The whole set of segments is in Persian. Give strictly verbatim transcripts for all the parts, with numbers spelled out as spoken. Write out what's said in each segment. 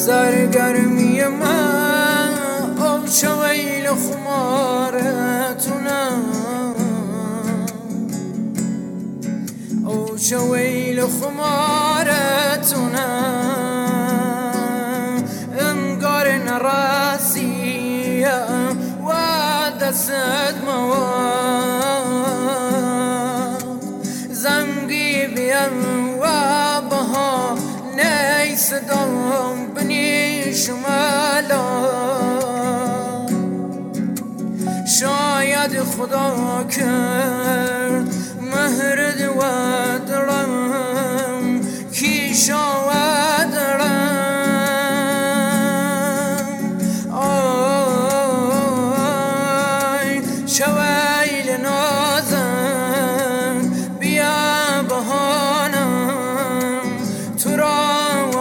سرگرمی من او چه ویل خمارتونم، او چه ویل خمارتونم، انگار نرسیم و دست مواد زنگی بیم و بها نیستم بنی شمالا. شاید خدا کرد مهرد و درم کی شاود درم. آی شویل نازم بیا بهانم تو را و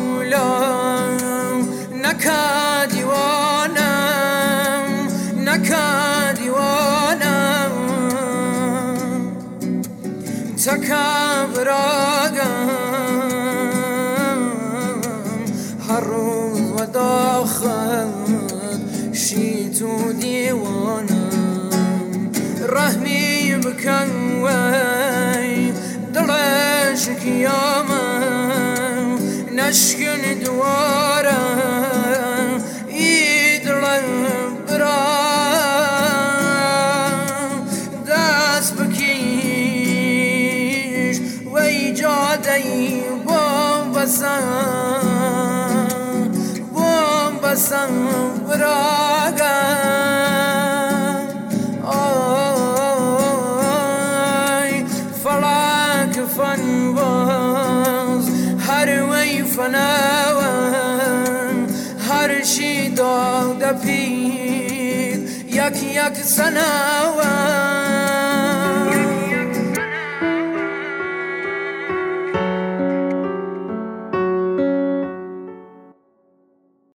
مولام نکا دیوانم نکا دیوانم تکبراگم هر روز و داخل شی تو دیوانم. رحمی بکن وی دلش کیامم نشکن دوارم ای دلم برام دست بکیش وی جادهی بام بسم بام بسم براگم. آی فلک فنواز هر وی فنوان هر شی داده پید یک یک سنوان.